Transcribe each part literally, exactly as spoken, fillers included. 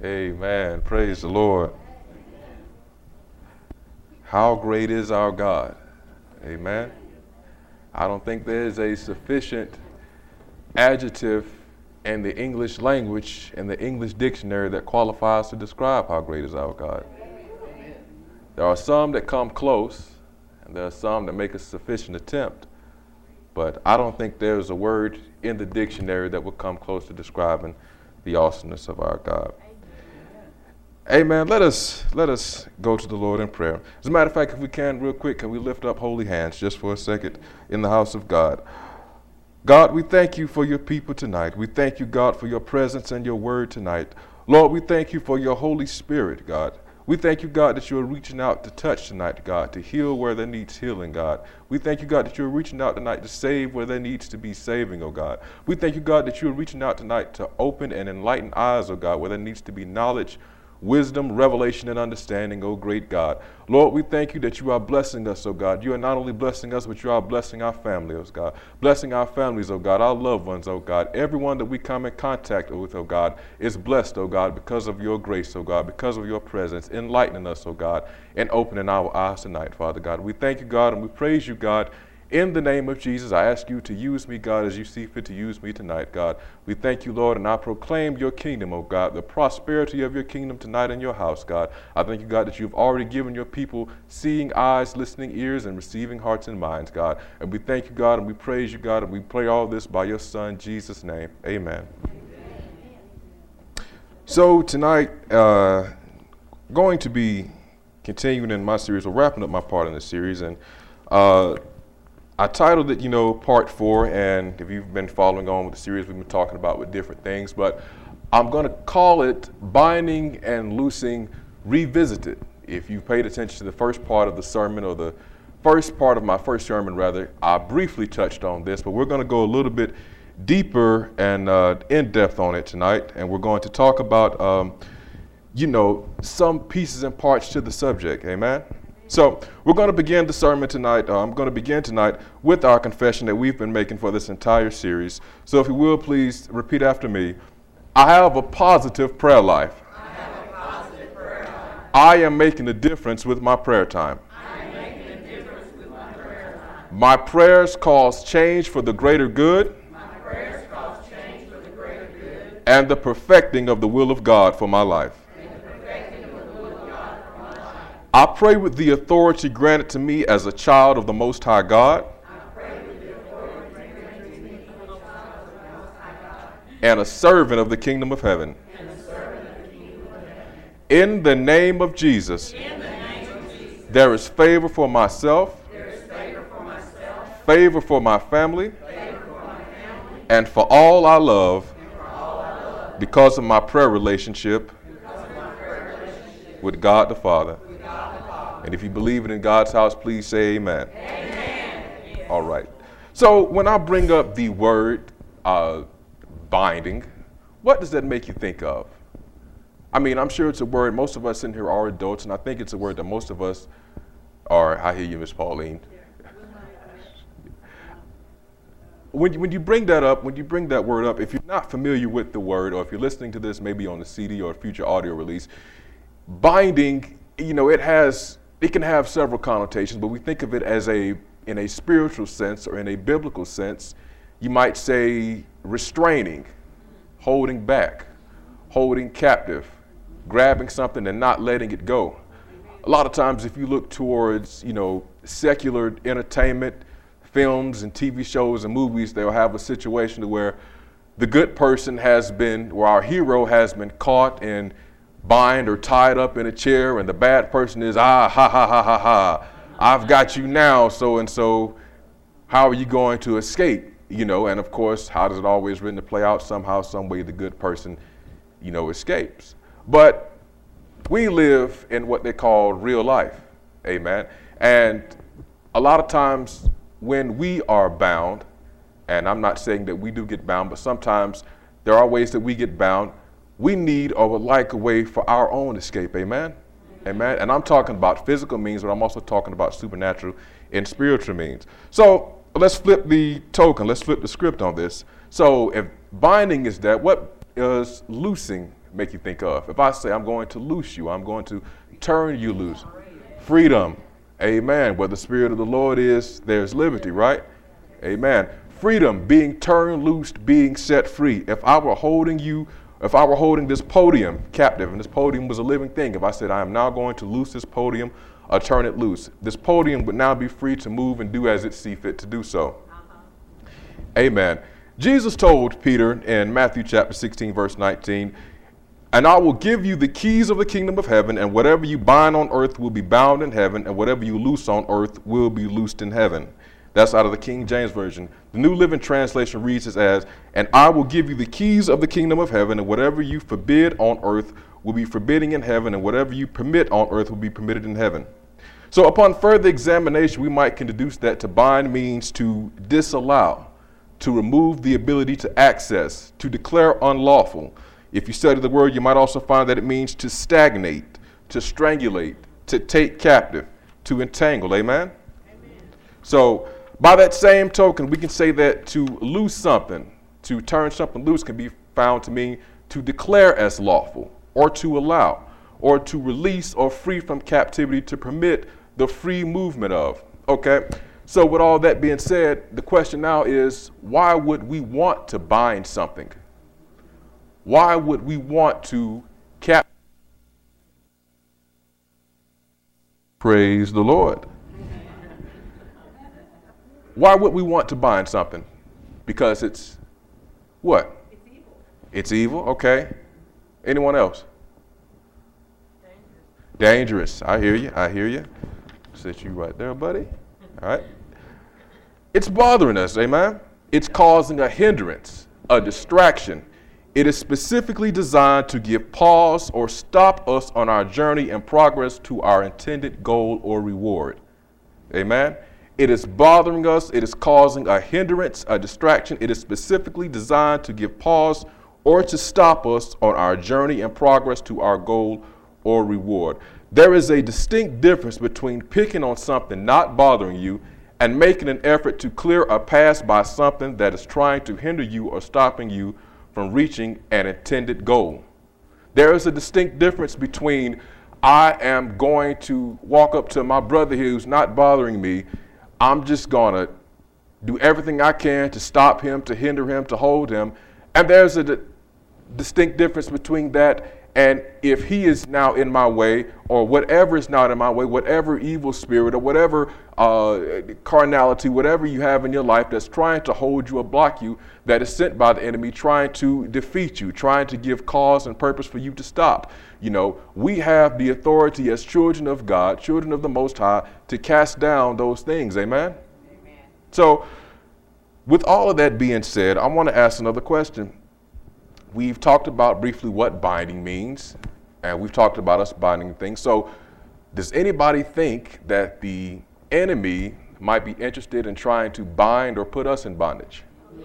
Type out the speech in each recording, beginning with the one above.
Amen. Praise the Lord. How great is our God? Amen. I don't think there is a sufficient adjective in the English language, in the English dictionary, that qualifies to describe how great is our God. There are some that come close, and there are some that make a sufficient attempt, but I don't think there's a word in the dictionary that would come close to describing the awesomeness of our God. Amen. Let us let us go to the Lord in prayer. As a matter of fact, if we can, real quick, can we lift up holy hands just for a second in the house of God? God, we thank you for your people tonight. We thank you, God, for your presence and your word tonight. Lord, we thank you for your Holy Spirit, God. We thank you, God, that you're reaching out to touch tonight, God, to heal where there needs healing, God. We thank you, God, that you're reaching out tonight to save where there needs to be saving, oh God. We thank you, God, that you're reaching out tonight to open and enlighten eyes, oh God, where there needs to be knowledge, wisdom, revelation, and understanding, oh great God. Lord, we thank you that you are blessing us, oh God. You are not only blessing us, but you are blessing our families, oh God. Blessing our families, oh God, our loved ones, oh God. Everyone that we come in contact with, oh God, is blessed, oh God, because of your grace, oh God, because of your presence, enlightening us, oh God, and opening our eyes tonight, Father God. We thank you, God, and we praise you, God. In the name of Jesus, I ask you to use me, God, as you see fit to use me tonight, God. We thank you, Lord, and I proclaim your kingdom, oh God, the prosperity of your kingdom tonight in your house, God. I thank you, God, that you've already given your people seeing eyes, listening ears, and receiving hearts and minds, God. And we thank you, God, and we praise you, God, and we pray all this by your Son, Jesus' name. Amen. Amen. So tonight, uh, going to be continuing in my series, or wrapping up my part in the series, and uh, I titled it, you know, part four, and if you've been following on with the series, we've been talking about with different things, but I'm going to call it Binding and Loosing Revisited. If you paid attention to the first part of the sermon, or the first part of my first sermon, rather, I briefly touched on this, but we're going to go a little bit deeper and uh, in depth on it tonight, and we're going to talk about, um, you know, some pieces and parts to the subject. Amen. So we're going to begin the sermon tonight. Uh, I'm going to begin tonight with our confession that we've been making for this entire series. So if you will, please repeat after me. I have a positive prayer life. I have a positive prayer life. I am making a difference with my prayer time. I am making a difference with my prayer time. My prayers cause change for the greater good. My prayers cause change for the greater good. And the perfecting of the will of God for my life. I pray with the authority granted to me as a child of the Most High God, I pray with the authority granted to me as a child of the Most High God, and a servant of the kingdom of heaven. and a servant of the kingdom of heaven. In the name of Jesus, In the name of Jesus, there is favor for myself, there is favor for myself, favor for my family, favor for my family, and for all I love, and for all I love, because of my prayer relationship because of my prayer relationship with God the Father. with God the Father. And if you believe it in God's house, please say amen. Amen. All right. So when I bring up the word uh, binding, what does that make you think of? I mean, I'm sure it's a word, most of us in here are adults, and I think it's a word that most of us are. I hear you, Miss Pauline. When you, when you bring that up, when you bring that word up, if you're not familiar with the word, or if you're listening to this maybe on the C D or a future audio release, binding, you know, it has, it can have several connotations, but we think of it as a, in a spiritual sense or in a biblical sense, you might say restraining, holding back, holding captive, grabbing something and not letting it go. A lot of times if you look towards, you know, secular entertainment, films and T V shows and movies, they'll have a situation where the good person has been, or our hero has been caught and bind or tied up in a chair, and the bad person is, ah, ha, ha, ha, ha, ha, I've got you now, so and so, how are you going to escape? You know, and of course, how does it always written to play out? Somehow, some way, the good person, you know, escapes. But we live in what they call real life, amen? And a lot of times when we are bound, and I'm not saying that we do get bound, but sometimes there are ways that we get bound, we need or would like a way for our own escape, amen? Amen. And I'm talking about physical means, but I'm also talking about supernatural and spiritual means. So let's flip the token, let's flip the script on this. So if binding is that, what is loosing make you think of? If I say I'm going to loose you, I'm going to turn you loose. Freedom. Amen. Where the Spirit of the Lord is, there's liberty, right? Amen. Freedom, being turned loose, being set free. If I were holding you, if I were holding this podium captive, and this podium was a living thing, if I said I am now going to loose this podium or turn it loose, this podium would now be free to move and do as it see fit to do so. Uh-huh. Amen. Jesus told Peter in Matthew chapter sixteen, verse nineteen, and I will give you the keys of the kingdom of heaven, and whatever you bind on earth will be bound in heaven, and whatever you loose on earth will be loosed in heaven. That's out of the King James Version. The New Living Translation reads it as, and I will give you the keys of the kingdom of heaven, and whatever you forbid on earth will be forbidding in heaven, and whatever you permit on earth will be permitted in heaven. So upon further examination, we might can deduce that to bind means to disallow, to remove the ability to access, to declare unlawful. If you study the word, you might also find that it means to stagnate, to strangulate, to take captive, to entangle. Amen? Amen. So by that same token, we can say that to loose something, to turn something loose can be found to mean to declare as lawful, or to allow, or to release or free from captivity, to permit the free movement of. Okay? So with all that being said, the question now is, why would we want to bind something? Why would we want to cap? Praise the Lord. Why would we want to bind something? Because it's what? It's evil. It's evil, okay. Anyone else? Dangerous. Dangerous. I hear you. I hear you. Sit you right there, buddy. All right. It's bothering us, amen? It's causing a hindrance, a distraction. It is specifically designed to give pause or stop us on our journey and progress to our intended goal or reward. Amen? It is bothering us. It is causing a hindrance, a distraction. It is specifically designed to give pause or to stop us on our journey and progress to our goal or reward. There is a distinct difference between picking on something not bothering you and making an effort to clear a path by something that is trying to hinder you or stopping you from reaching an intended goal. There is a distinct difference between I am going to walk up to my brother who's not bothering me. I'm just going to do everything I can to stop him, to hinder him, to hold him. And there's a di- distinct difference between that and if he is now in my way, or whatever is not in my way, whatever evil spirit or whatever uh, carnality, whatever you have in your life that's trying to hold you or block you, that is sent by the enemy, trying to defeat you, trying to give cause and purpose for you to stop. You know, we have the authority as children of God, children of the Most High, to cast down those things. Amen? Amen. So, with all of that being said, I want to ask another question. We've talked about briefly what binding means, and we've talked about us binding things. So does anybody think that the enemy might be interested in trying to bind or put us in bondage? Yes.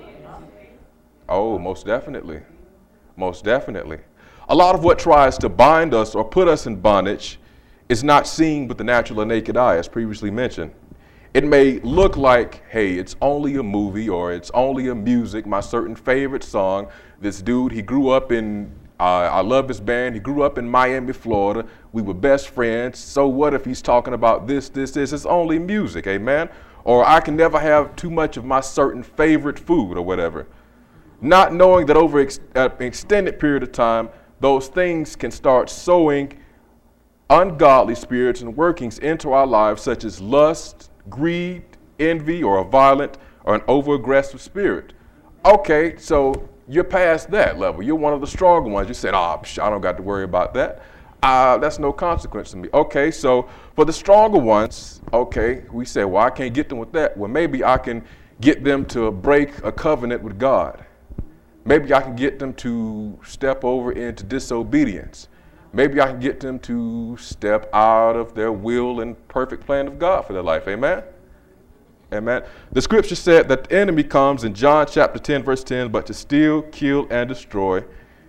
Oh, most definitely. Most definitely. A lot of what tries to bind us or put us in bondage is not seen with the natural or naked eye, as previously mentioned. It may look like, hey, it's only a movie or it's only a music, my certain favorite song. This dude, he grew up in, uh, I love his band. He grew up in Miami, Florida. We were best friends. So what if he's talking about this, this, this? It's only music, amen? Or I can never have too much of my certain favorite food or whatever. Not knowing that over ex- an extended period of time, those things can start sowing ungodly spirits and workings into our lives, such as lust, greed, envy, or a violent or an over-aggressive spirit. Okay, so you're past that level. You're one of the stronger ones. You said, oh, psh, I don't got to worry about that. Uh, that's no consequence to me. Okay, so for the stronger ones, okay, we say, well, I can't get them with that. Well, maybe I can get them to break a covenant with God. Maybe I can get them to step over into disobedience. Maybe I can get them to step out of their will and perfect plan of God for their life. Amen? Amen. The scripture said that the enemy comes in John chapter ten, verse ten, but to steal, kill, and destroy.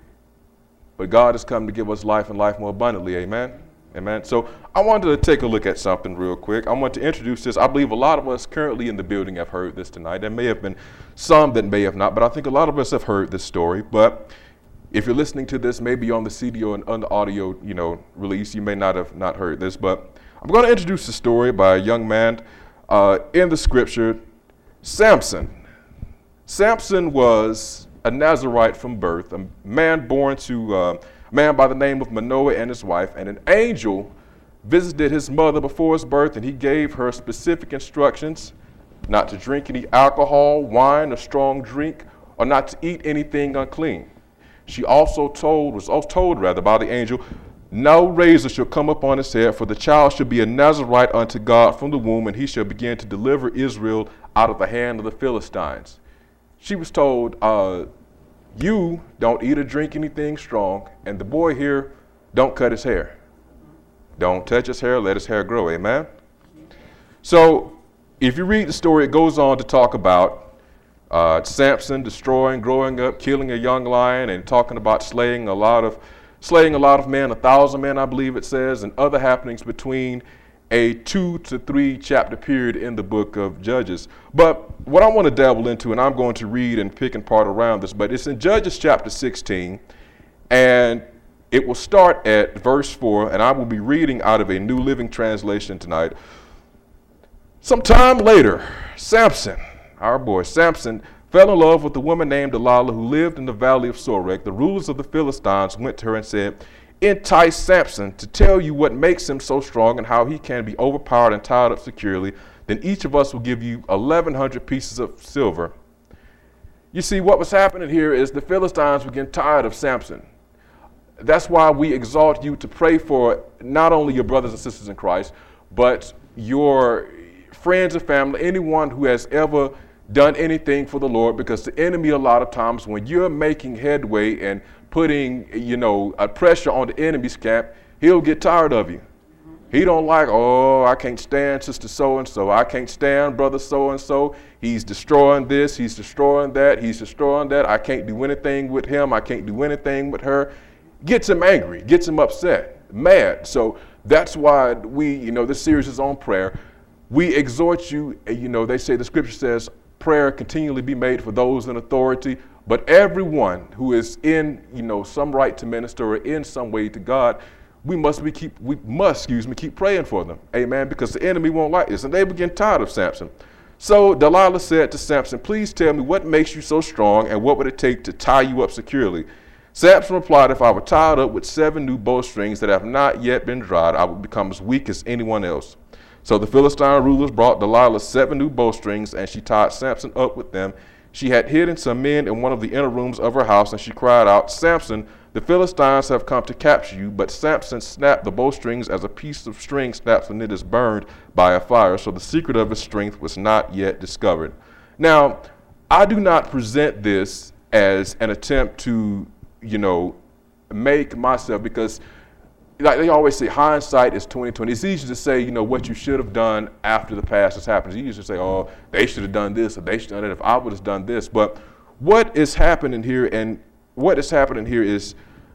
But God has come to give us life and life more abundantly. Amen? Amen. So I wanted to take a look at something real quick. I want to introduce this. I believe a lot of us currently in the building have heard this tonight. There may have been some that may have not, but I think a lot of us have heard this story. But If you're listening to this, maybe on the C D or on the audio, you know, release, you may not have not heard this, but I'm going to introduce a story by a young man uh, in the scripture, Samson. Samson was a Nazarite from birth, a man born to uh, a man by the name of Manoah and his wife, and an angel visited his mother before his birth, and he gave her specific instructions not to drink any alcohol, wine, or strong drink, or not to eat anything unclean. She also told, was also told rather by the angel, no razor shall come upon his head, for the child shall be a Nazarite unto God from the womb, and he shall begin to deliver Israel out of the hand of the Philistines. She was told, uh, you don't eat or drink anything strong, and the boy here, don't cut his hair. Don't touch his hair, let his hair grow, amen? So if you read the story, it goes on to talk about Uh, Samson destroying, growing up, killing a young lion, and talking about slaying a lot of, slaying a lot of men, a thousand men, I believe it says, and other happenings between a two to three chapter period in the book of Judges. But what I want to dabble into, and I'm going to read and pick and part around this, but it's in Judges chapter sixteen, and it will start at verse four, and I will be reading out of a New Living Translation tonight. Sometime later, Samson, our boy Samson, fell in love with a woman named Delilah who lived in the valley of Sorek. The rulers of the Philistines went to her and said, entice Samson to tell you what makes him so strong and how he can be overpowered and tied up securely. Then each of us will give you eleven hundred pieces of silver. You see, what was happening here is the Philistines were getting tired of Samson. That's why we exhort you to pray for not only your brothers and sisters in Christ, but your friends and family, anyone who has ever done anything for the Lord, because the enemy, a lot of times when you're making headway and putting, you know, a pressure on the enemy's camp, he'll get tired of you. He don't like, oh, I can't stand sister so-and-so. I can't stand brother so-and-so. He's destroying this. He's destroying that. He's destroying that. I can't do anything with him. I can't do anything with her. Gets him angry, gets him upset, mad. So that's why we, you know, this series is on prayer. We exhort you, you know, they say, the scripture says, prayer continually be made for those in authority, but everyone who is in, you know, some right to minister or in some way to God, we must be keep we must, excuse me, keep praying for them. Amen. Because the enemy won't like this. And they begin tired of Samson. So Delilah said to Samson, please tell me what makes you so strong and what would it take to tie you up securely? Samson replied, if I were tied up with seven new bowstrings that have not yet been dried, I would become as weak as anyone else. So the Philistine rulers brought Delilah seven new bowstrings, and she tied Samson up with them. She had hidden some men in one of the inner rooms of her house, and she cried out, Samson, the Philistines have come to capture you. But Samson snapped the bowstrings as a piece of string snaps when it is burned by a fire. So the secret of his strength was not yet discovered. Now, I do not present this as an attempt to, you know, make myself, because like they always say, hindsight is twenty twenty. It's easy to say, you know, what you should have done after the past has happened. It's easy to say, oh, they should have done this, or they should have done that if I would have done this. But what is happening here, and what is happening here is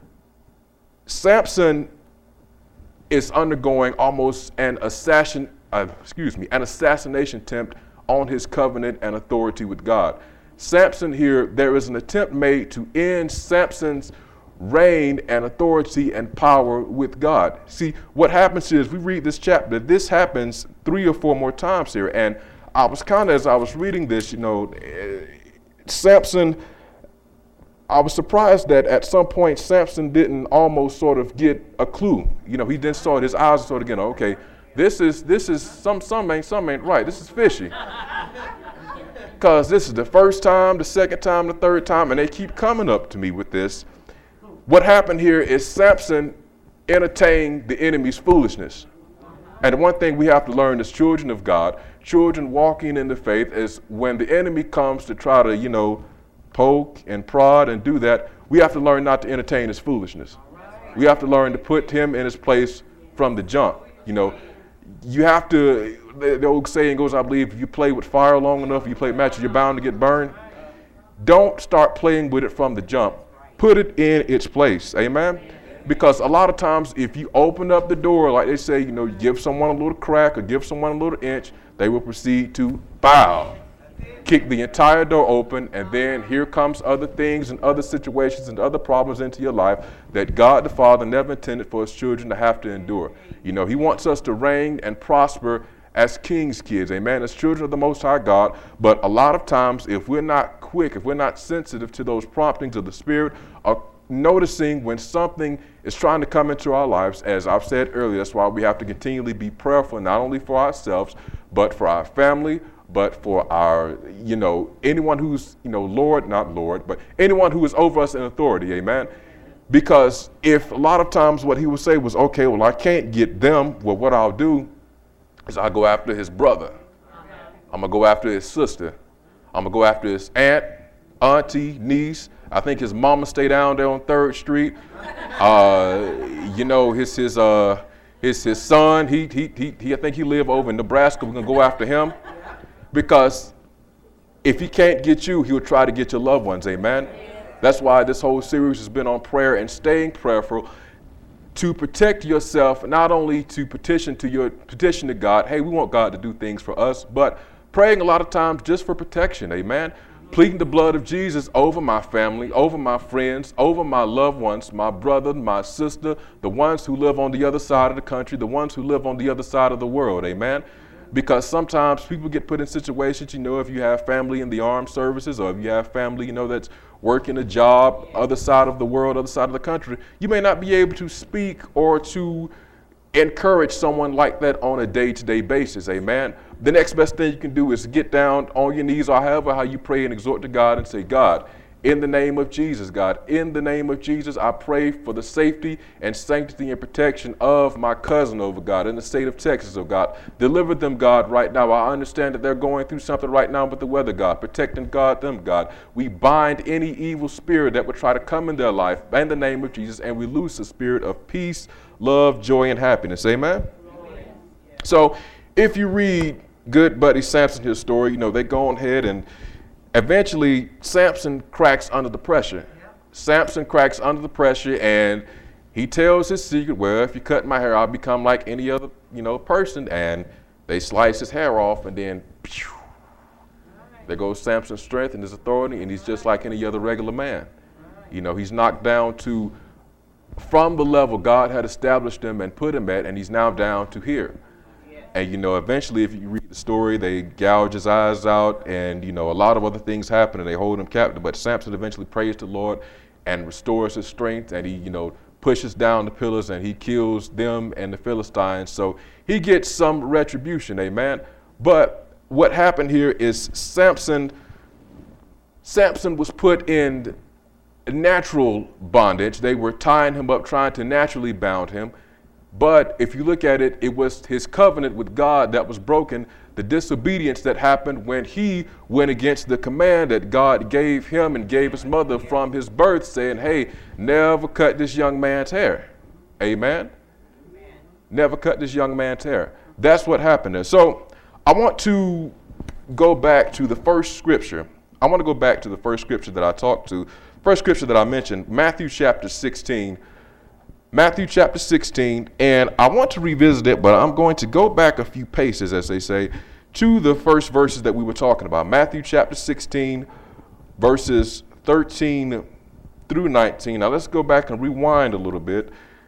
Samson is undergoing almost an assassin, uh, excuse me, an assassination attempt on his covenant and authority with God. Samson here, there is an attempt made to end Samson's reign and authority and power with God. See, what happens is, we read this chapter, this happens three or four more times here. And I was kind of, as I was reading this, you know, Samson, I was surprised that at some point Samson didn't almost sort of get a clue. You know, he then saw it, his eyes sort of get, okay, this is, this is, some, some ain't, some ain't right. This is fishy. Because this is the first time, the second time, the third time, and they keep coming up to me with this. What happened here is Samson entertained the enemy's foolishness. And one thing we have to learn as children of God, children walking in the faith, is when the enemy comes to try to, you know, poke and prod and do that, we have to learn not to entertain his foolishness. We have to learn to put him in his place from the jump. You know, you have to, the, the old saying goes, I believe, if you play with fire long enough, you play matches, you're bound to get burned. Don't start playing with it from the jump. Put it in its place, amen? Because a lot of times if you open up the door, like they say, you know, give someone a little crack or give someone a little inch, they will proceed to bow. kick the entire door open, and then here comes other things and other situations and other problems into your life that God the Father never intended for his children to have to endure. You know, he wants us to reign and prosper as king's kids, amen, as children of the Most High God. But a lot of times, if we're not quick, if we're not sensitive to those promptings of the Spirit, or noticing when something is trying to come into our lives, as I've said earlier, that's why we have to continually be prayerful, not only for ourselves, but for our family, but for our, you know, anyone who's, you know, Lord, not Lord, but anyone who is over us in authority, amen? Because if a lot of times what he would say was, okay, well, I can't get them, well, what I'll do is I'll go after his brother. I'm going to go after his sister. I'm going to go after his aunt, auntie, niece. I think his mama stay down there on third Street. Uh, you know, his, his, uh, his, his son, he, he, he, he, I think he live over in Nebraska. We're going to go after him. Because if he can't get you, he'll try to get your loved ones, amen? That's why this whole series has been on prayer and staying prayerful to protect yourself, not only to petition to your petition to God, hey, we want God to do things for us, but praying a lot of times just for protection, amen? Pleading the blood of Jesus over my family, over my friends, over my loved ones, my brother, my sister, the ones who live on the other side of the country, the ones who live on the other side of the world, amen? Because sometimes people get put in situations, you know, if you have family in the armed services, or if you have family, you know, that's working a job, other side of the world, other side of the country, you may not be able to speak or to encourage someone like that on a day-to-day basis, amen? The next best thing you can do is get down on your knees, or however how you pray and exhort to God, and say, God, in the name of Jesus, God, in the name of Jesus, I pray for the safety and sanctity and protection of my cousin over, God, in the state of Texas, oh God. Deliver them, God, right now. I understand that they're going through something right now with the weather, God. Protect and guard them, God. We bind any evil spirit that would try to come in their life in the name of Jesus, and we loose the spirit of peace, love, joy, and happiness. Amen? Amen. So if you read Good Buddy Samson, his story, you know, they go on ahead and eventually, Samson cracks under the pressure. Yep. Samson cracks under the pressure, and he tells his secret, well, if you cut my hair, I'll become like any other, you know, person. And they slice his hair off, and then, pew, right. There goes Samson's strength and his authority, and he's just like any other regular man. Right. You know, he's knocked down to, from the level God had established him and put him at, and he's now down to here. And, you know, eventually, if you read the story, they gouge his eyes out, and, you know, a lot of other things happen, and they hold him captive. But Samson eventually prays to the Lord and restores his strength, and he, you know, pushes down the pillars, and he kills them and the Philistines. So he gets some retribution, amen? But what happened here is Samson, Samson was put in natural bondage. They were tying him up, trying to naturally bound him. But if you look at it, it was his covenant with God that was broken, the disobedience that happened when he went against the command that God gave him and gave his mother from his birth, saying, hey, never cut this young man's hair. Amen? Amen. Never cut this young man's hair. That's what happened there. So I want to go back to the first scripture. I want to go back to the first scripture that I talked to. First scripture that I mentioned, Matthew chapter sixteen. Matthew chapter sixteen, and I want to revisit it, but I'm going to go back a few paces, as they say, to the first verses that we were talking about. Matthew chapter sixteen, verses thirteen through nineteen. Now let's go back and rewind a little bit.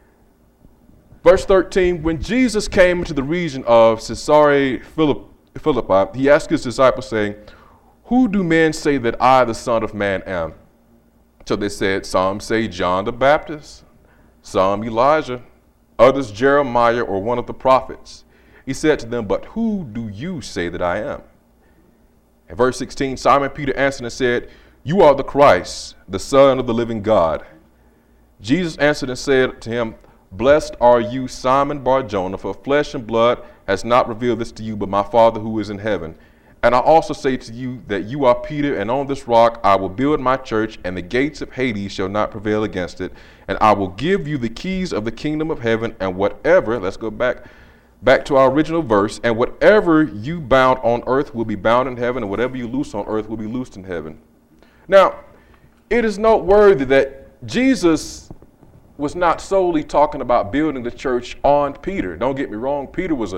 Verse thirteen, when Jesus came into the region of Caesarea Philippi, he asked his disciples, saying, who do men say that I, the Son of Man, am? So they said, some say John the Baptist, some Elijah, others Jeremiah or one of the prophets. He said to them, but who do you say that I am? In verse sixteen, Simon Peter answered and said, you are the Christ, the Son of the living God. Jesus answered and said to him, blessed are you, Simon Bar-Jonah, for flesh and blood has not revealed this to you, but my Father who is in heaven. And I also say to you that you are Peter, and on this rock I will build my church, and the gates of Hades shall not prevail against it. And I will give you the keys of the kingdom of heaven, and whatever, let's go back, back to our original verse, and whatever you bound on earth will be bound in heaven, and whatever you loose on earth will be loosed in heaven. Now, it is noteworthy that Jesus was not solely talking about building the church on Peter. Don't get me wrong, Peter was a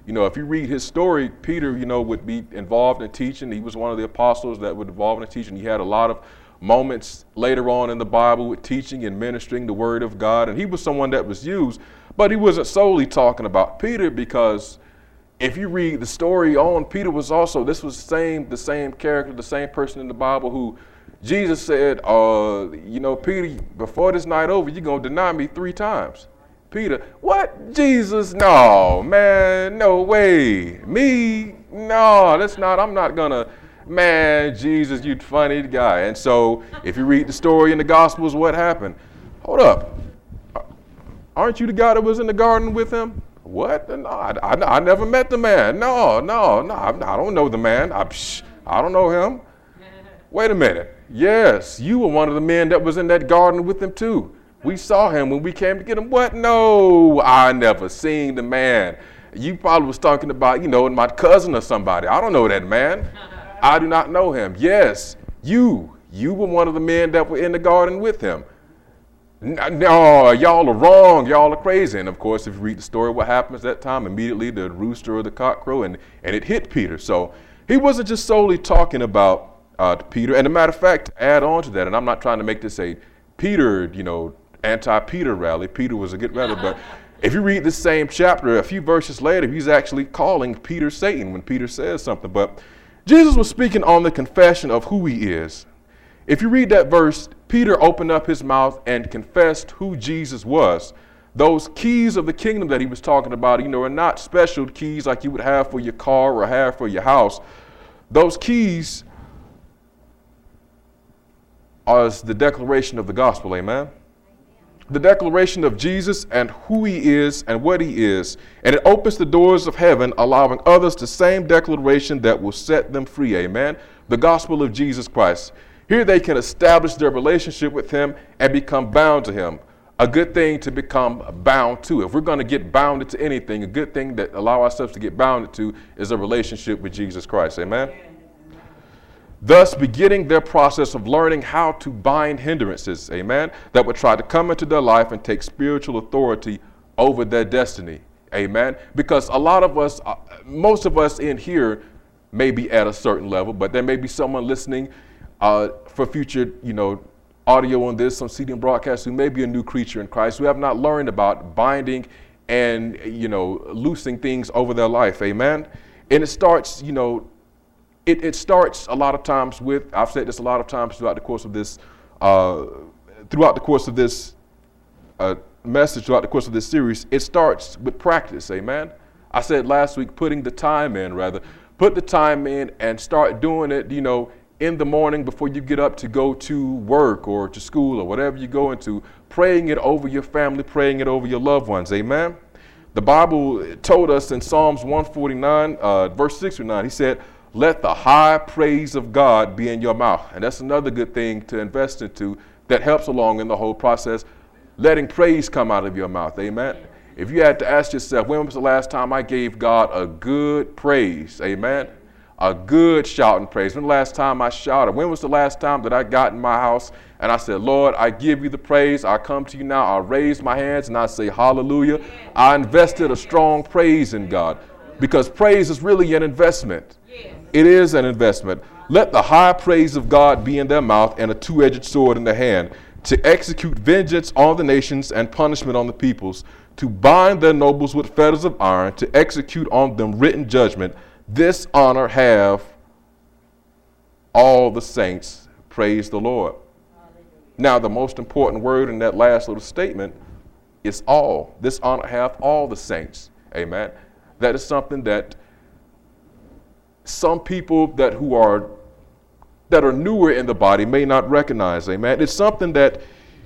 You know, if you read his story, Peter, you know, would be involved in teaching. He was one of the apostles that would involve in teaching. He had a lot of moments later on in the Bible with teaching and ministering the word of God. And he was someone that was used, but he wasn't solely talking about Peter, because if you read the story on, Peter was also, this was the same, the same character, the same person in the Bible who Jesus said, uh, you know, Peter, before this night over, you're going to deny me three times. Peter, what? Jesus? No, man, no way. Me? No, that's not, I'm not gonna, man, Jesus, you funny guy. And so if you read the story in the Gospels, what happened? Hold up. Aren't you the guy that was in the garden with him? What? No, I, I, I never met the man. No, no, no, I, I don't know the man. I, psh, I don't know him. Wait a minute. Yes, you were one of the men that was in that garden with him too. We saw him when we came to get him. What? No, I never seen the man. You probably was talking about, you know, my cousin or somebody. I don't know that man. I do not know him. Yes, you. You were one of the men that were in the garden with him. No, y'all are wrong. Y'all are crazy. And of course, if you read the story, what happens that time? Immediately the rooster or the cock crow, and, and it hit Peter. So he wasn't just solely talking about uh, Peter. And a matter of fact, to add on to that, and I'm not trying to make this a Peter, you know, anti-Peter rally. Peter was a good rally, but if you read the same chapter, a few verses later, he's actually calling Peter Satan when Peter says something. But Jesus was speaking on the confession of who he is. If you read that verse, Peter opened up his mouth and confessed who Jesus was. Those keys of the kingdom that he was talking about, you know, are not special keys like you would have for your car or have for your house. Those keys are the declaration of the gospel, amen? The declaration of Jesus and who he is and what he is. And it opens the doors of heaven, allowing others the same declaration that will set them free, amen? The gospel of Jesus Christ. Here they can establish their relationship with him and become bound to him. A good thing to become bound to. If we're going to get bounded to anything, a good thing that allow ourselves to get bounded to is a relationship with Jesus Christ, amen? Thus beginning their process of learning how to bind hindrances, amen, that would try to come into their life and take spiritual authority over their destiny, amen. Because a lot of us, uh, most of us in here may be at a certain level, but there may be someone listening uh, for future, you know, audio on this, some C D and broadcast, who may be a new creature in Christ, who have not learned about binding and, you know, loosing things over their life, amen. And it starts, you know, It, it starts a lot of times with, I've said this a lot of times throughout the course of this, uh, throughout the course of this uh, message, throughout the course of this series, it starts with practice, amen? I said last week, putting the time in, rather. Put the time in and start doing it, you know, in the morning before you get up to go to work or to school or whatever you go into, praying it over your family, praying it over your loved ones, amen? The Bible told us in Psalms one forty-nine, uh, verse six through nine, he said, let the high praise of God be in your mouth. And that's another good thing to invest into that helps along in the whole process, letting praise come out of your mouth, amen? If you had to ask yourself, when was the last time I gave God a good praise, amen? A good shouting praise. When the last time I shouted? When was the last time that I got in my house and I said, Lord, I give you the praise. I come to you now. I raise my hands and I say, hallelujah. I invested a strong praise in God, because praise is really an investment. It is an investment. Let the high praise of God be in their mouth and a two-edged sword in their hand, to execute vengeance on the nations and punishment on the peoples, to bind their nobles with fetters of iron, to execute on them written judgment. This honor have all the saints. Praise the Lord. Now, the most important word in that last little statement is all. This honor have all the saints. Amen. That is something that some people that who are that are newer in the body may not recognize, amen. It's something that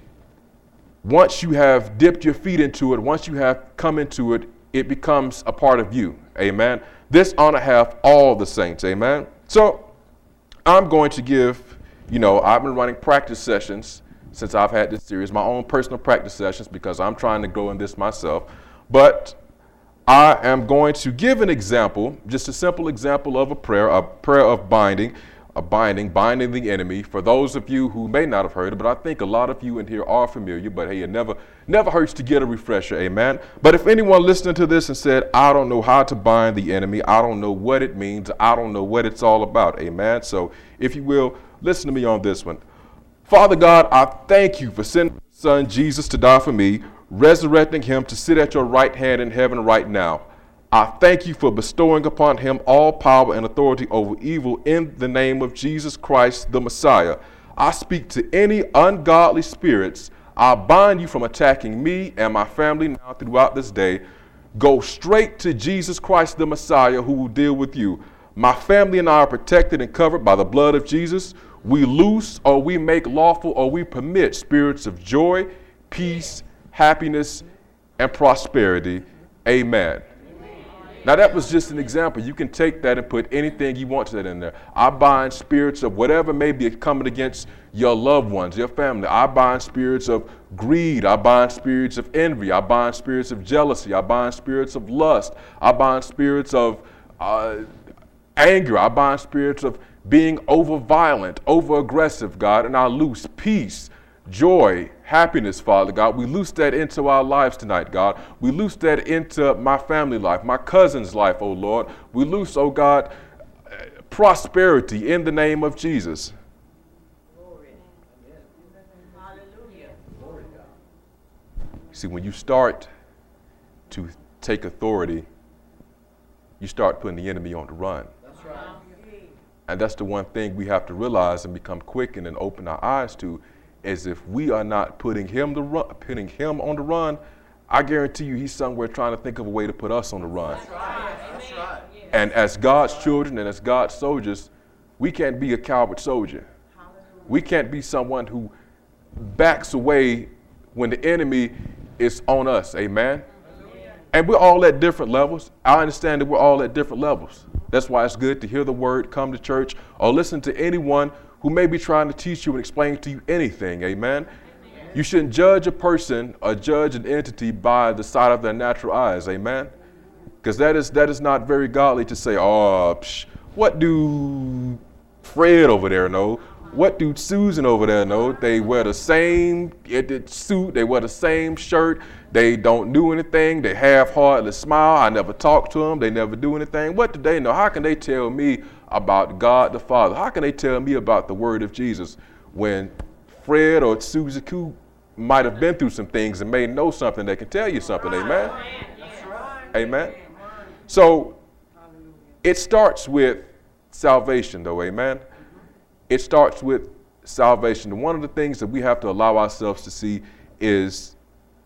once you have dipped your feet into it, once you have come into it, it becomes a part of you, amen. This honor hath all the saints, amen. So I'm going to give, you know, I've been running practice sessions since I've had this series, my own personal practice sessions, because I'm trying to grow in this myself. But I am going to give an example, just a simple example of a prayer, a prayer of binding. a binding, binding the enemy. For those of you who may not have heard it, but I think a lot of you in here are familiar, but hey, it never, never hurts to get a refresher, amen? But if anyone listening to this and said, I don't know how to bind the enemy, I don't know what it means, I don't know what it's all about, amen? So if you will, listen to me on this one. Father God, I thank you for sending your son Jesus to die for me, resurrecting him to sit at your right hand in heaven right now. I thank you for bestowing upon him all power and authority over evil in the name of Jesus Christ, the Messiah. I speak to any ungodly spirits. I bind you from attacking me and my family now throughout this day. Go straight to Jesus Christ, the Messiah, who will deal with you. My family and I are protected and covered by the blood of Jesus. We loose or we make lawful or we permit spirits of joy, peace, happiness, and prosperity. Amen. Now that was just an example. You can take that and put anything you want to that in there. I bind spirits of whatever may be coming against your loved ones, your family. I bind spirits of greed. I bind spirits of envy. I bind spirits of jealousy. I bind spirits of lust. I bind spirits of uh, anger. I bind spirits of being over violent, over aggressive, God, and I loose peace, joy, happiness, Father God. We loose that into our lives tonight, God. We loose that into my family life, my cousin's life, oh Lord. We loose, oh God, prosperity in the name of Jesus. Glory. Hallelujah. Glory to God. See, when you start to take authority, you start putting the enemy on the run. That's right. And that's the one thing we have to realize and become quickened and open our eyes to, is if we are not putting him the run, putting him on the run, I guarantee you he's somewhere trying to think of a way to put us on the run. That's right. That's right. And as God's children and as God's soldiers, we can't be a coward soldier. We can't be someone who backs away when the enemy is on us. Amen. And we're all at different levels. I understand that we're all at different levels. That's why it's good to hear the word, come to church, or listen to anyone who may be trying to teach you and explain to you anything, amen? You shouldn't judge a person or judge an entity by the sight of their natural eyes, amen? Because that is that is not very godly to say, oh, psh, what do Fred over there know? What do Susan over there know? They wear the same suit, they wear the same shirt, they don't do anything, they half-heartedly smile, I never talk to them, they never do anything. What do they know? How can they tell me about God the Father? How can they tell me about the word of Jesus when Fred or Susie Koo might have been through some things and may know something that can tell you something, amen? Amen. So it starts with salvation though, amen? It starts with salvation. And one of the things that we have to allow ourselves to see is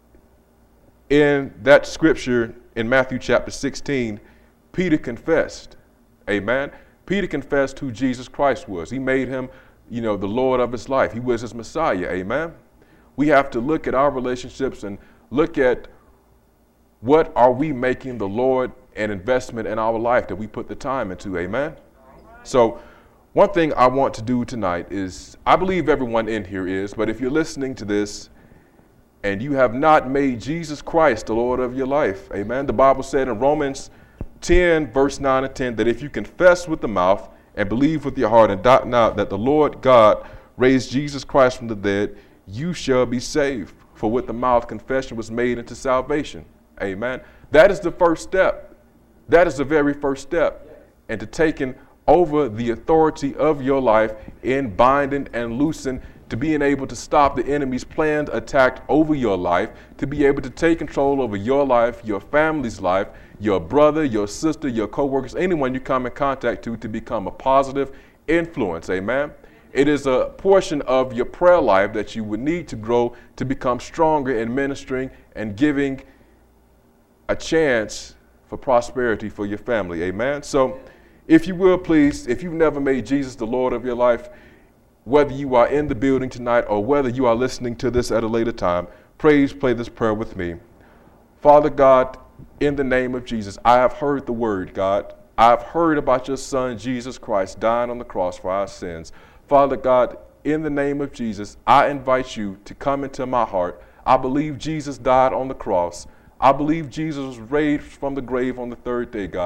in that scripture in Matthew chapter sixteen, Peter confessed, amen? Peter confessed who Jesus Christ was. He made him, you know, the Lord of his life. He was his Messiah, amen? We have to look at our relationships and look at what are we making the Lord an investment in our life that we put the time into, amen? So one thing I want to do tonight is, I believe everyone in here is, but if you're listening to this and you have not made Jesus Christ the Lord of your life, amen? The Bible said in Romans ten, verse nine and ten, that if you confess with the mouth and believe with your heart and doubt not that the Lord God raised Jesus Christ from the dead, you shall be saved. For with the mouth confession was made into salvation. Amen. That is the first step. That is the very first step into taking over the authority of your life in binding and loosing, to being able to stop the enemy's planned attack over your life, to be able to take control over your life, your family's life, your brother, your sister, your co-workers, anyone you come in contact to, to become a positive influence. Amen. It is a portion of your prayer life that you would need to grow to become stronger in ministering and giving a chance for prosperity for your family. Amen. So if you will, please, if you've never made Jesus the Lord of your life, whether you are in the building tonight or whether you are listening to this at a later time, please pray this prayer with me. Father God, in the name of Jesus, I have heard the word, God. I have heard about your son, Jesus Christ, dying on the cross for our sins. Father God, in the name of Jesus, I invite you to come into my heart. I believe Jesus died on the cross. I believe Jesus was raised from the grave on the third day, God.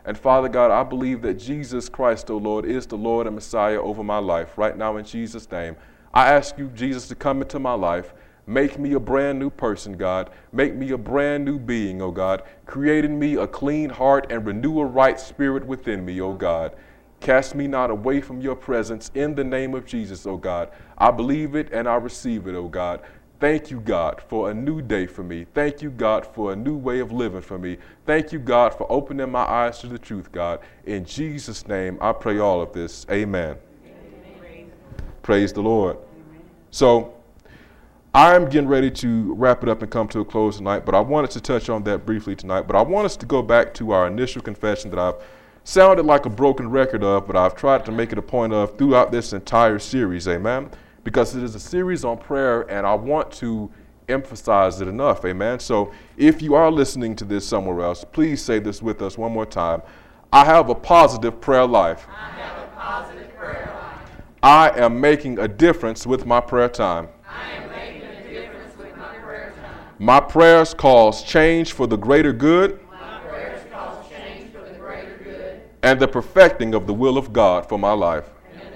And Father God, I believe that Jesus Christ, O Lord, is the Lord and Messiah over my life right now in Jesus' name. I ask you, Jesus, to come into my life. Make me a brand new person, God. Make me a brand new being, O God. Create in me a clean heart and renew a right spirit within me, O God. Cast me not away from your presence in the name of Jesus, O God. I believe it and I receive it, O God. Thank you, God, for a new day for me. Thank you, God, for a new way of living for me. Thank you, God, for opening my eyes to the truth, God. In Jesus' name, I pray all of this. Amen. Amen. Praise the Lord. Amen. So, I'm getting ready to wrap it up and come to a close tonight, but I wanted to touch on that briefly tonight. But I want us to go back to our initial confession that I've sounded like a broken record of, but I've tried to make it a point of throughout this entire series. Amen. Because it is a series on prayer, and I want to emphasize it enough, amen? So if you are listening to this somewhere else, please say this with us one more time. I have a positive prayer life. I have a positive prayer life. I am making a difference with my prayer time. I am making a difference with my prayer time. My prayers cause change for the greater good. My prayers cause change for the greater good. And the perfecting of the will of God for my life.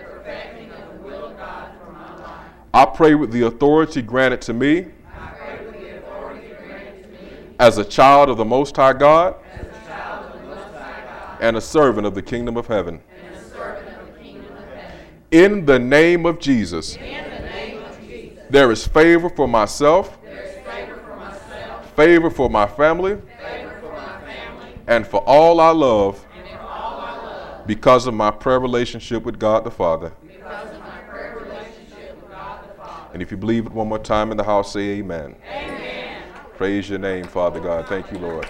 I pray with the authority granted to me, I pray with the authority granted to me as a child of the Most High God, as a child of the Most High God, and a servant of the kingdom of heaven. and a servant of the kingdom of heaven. In the name of Jesus, In the name of Jesus, there is favor for myself, there is favor for myself, favor for my family, favor for my family, and for all I love and for all I love, because of my prayer relationship with God the Father. because of my prayer relationship with God the Father. And if you believe it one more time in the house, say amen. Amen. Praise your name, Father God. Thank you, Lord.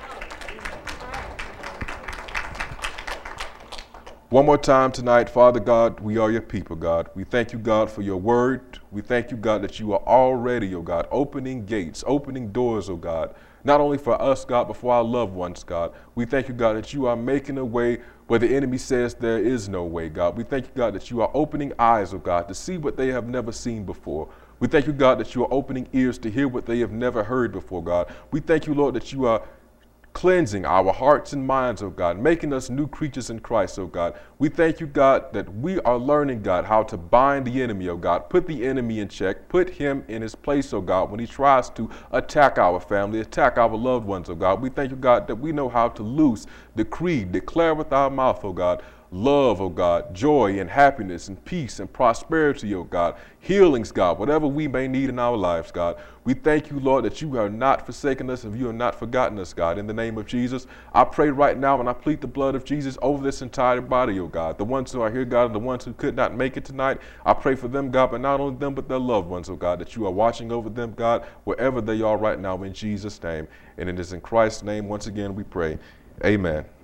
One more time tonight, Father God, we are your people, God. We thank you, God, for your word. We thank you, God, that you are already, oh God, opening gates, opening doors, oh God, not only for us, God, but for our loved ones, God. We thank you, God, that you are making a way where the enemy says there is no way, God. We thank you, God, that you are opening eyes, oh God, to see what they have never seen before. We thank you, God, that you are opening ears to hear what they have never heard before, God. We thank you, Lord, that you are cleansing our hearts and minds, oh God, making us new creatures in Christ, oh God. We thank you, God, that we are learning, God, how to bind the enemy, oh God, put the enemy in check, put him in his place, oh God, when he tries to attack our family, attack our loved ones, oh God. We thank you, God, that we know how to loose, decree, declare with our mouth, oh God, love, oh God, joy and happiness and peace and prosperity, oh God, healings, God, whatever we may need in our lives, God. We thank you, Lord, that you have not forsaken us and you have not forgotten us, God. In the name of Jesus, I pray right now and I plead the blood of Jesus over this entire body, oh God. The ones who are here, God, and the ones who could not make it tonight, I pray for them, God, but not only them, but their loved ones, oh God, that you are watching over them, God, wherever they are right now in Jesus' name. And it is in Christ's name, once again, we pray. Amen.